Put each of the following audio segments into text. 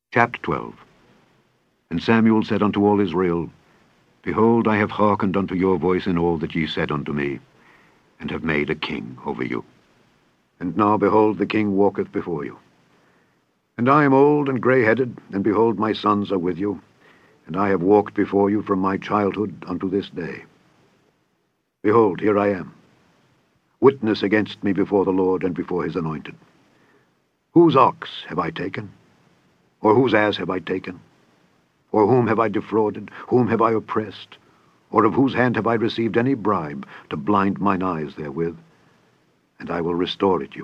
Chapter 12. And Samuel said unto all Israel, Behold, I have hearkened unto your voice in all that ye said unto me, and have made a king over you. And now, behold, the king walketh before you. And I am old and grey-headed, and behold, my sons are with you, and I have walked before you from my childhood unto this day. Behold, here I am. Witness against me before the Lord and before his anointed. Whose ox have I taken? Or whose ass have I taken? Or whom have I defrauded? Whom have I oppressed? Or of whose hand have I received any bribe to blind mine eyes therewith? And I will restore it you.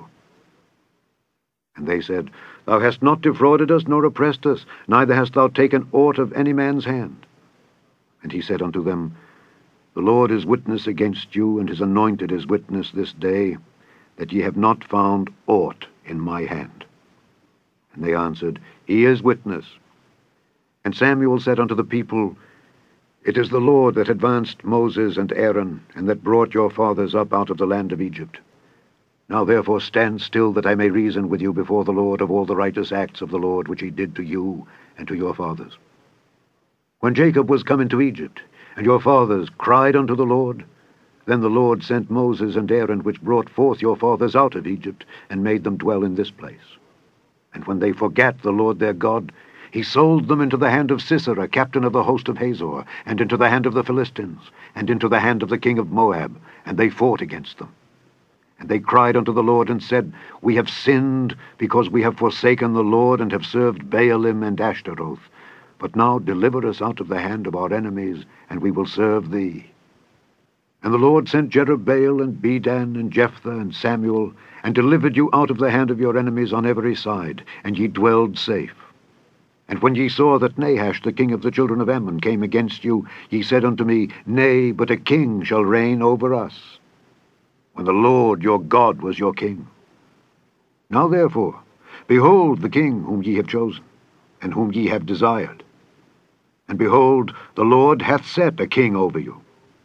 And they said, Thou hast not defrauded us, nor oppressed us, neither hast thou taken aught of any man's hand. And he said unto them, The Lord is witness against you, and his anointed is witness this day, that ye have not found aught in my hand. And they answered, He is witness. And Samuel said unto the people, It is the Lord that advanced Moses and Aaron, and that brought your fathers up out of the land of Egypt. Now therefore stand still, that I may reason with you before the Lord of all the righteous acts of the Lord, which he did to you and to your fathers. When Jacob was come into Egypt, and your fathers cried unto the Lord, then the Lord sent Moses and Aaron, which brought forth your fathers out of Egypt, and made them dwell in this place. And when they forgat the Lord their God, he sold them into the hand of Sisera, captain of the host of Hazor, and into the hand of the Philistines, and into the hand of the king of Moab, and they fought against them. And they cried unto the Lord, and said, We have sinned, because we have forsaken the Lord, and have served Baalim and Ashtaroth. But now deliver us out of the hand of our enemies, and we will serve thee. And the Lord sent Jerubbaal, and Bedan, and Jephthah, and Samuel, and delivered you out of the hand of your enemies on every side, and ye dwelled safe. And when ye saw that Nahash the king of the children of Ammon came against you, ye said unto me, Nay, but a king shall reign over us, when the Lord your God was your king. Now therefore, behold the king whom ye have chosen, and whom ye have desired. And behold, the Lord hath set a king over you.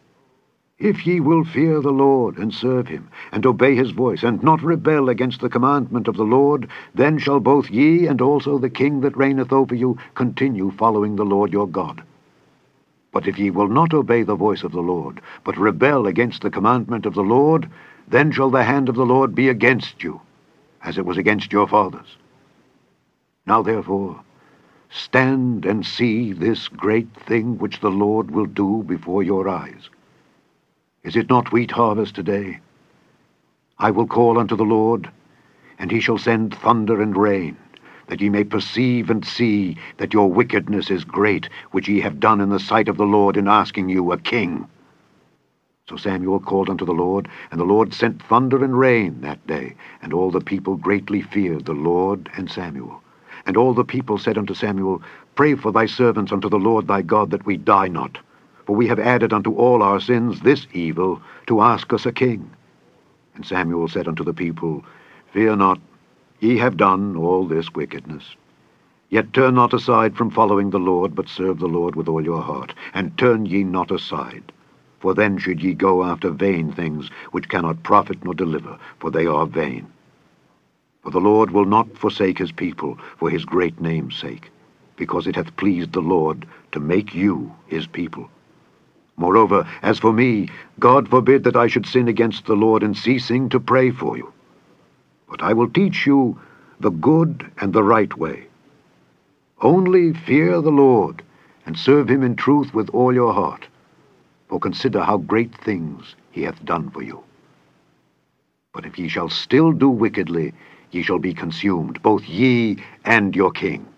If ye will fear the Lord, and serve him, and obey his voice, and not rebel against the commandment of the Lord, then shall both ye and also the king that reigneth over you continue following the Lord your God. But if ye will not obey the voice of the Lord, but rebel against the commandment of the Lord, then shall the hand of the Lord be against you, as it was against your fathers. Now therefore, stand and see this great thing which the Lord will do before your eyes. Is it not wheat harvest today? I will call unto the Lord, and he shall send thunder and rain, that ye may perceive and see that your wickedness is great, which ye have done in the sight of the Lord in asking you a king. So Samuel called unto the Lord, and the Lord sent thunder and rain that day, and all the people greatly feared the Lord and Samuel. And all the people said unto Samuel, Pray for thy servants unto the Lord thy God, that we die not. For we have added unto all our sins this evil, to ask us a king. And Samuel said unto the people, Fear not, ye have done all this wickedness. Yet turn not aside from following the Lord, but serve the Lord with all your heart, and turn ye not aside. For then should ye go after vain things, which cannot profit nor deliver, for they are vain. For the Lord will not forsake his people for his great name's sake, because it hath pleased the Lord to make you his people. Moreover, as for me, God forbid that I should sin against the Lord in ceasing to pray for you. But I will teach you the good and the right way. Only fear the Lord, and serve him in truth with all your heart. For consider how great things he hath done for you. But if ye shall still do wickedly, ye shall be consumed, both ye and your king.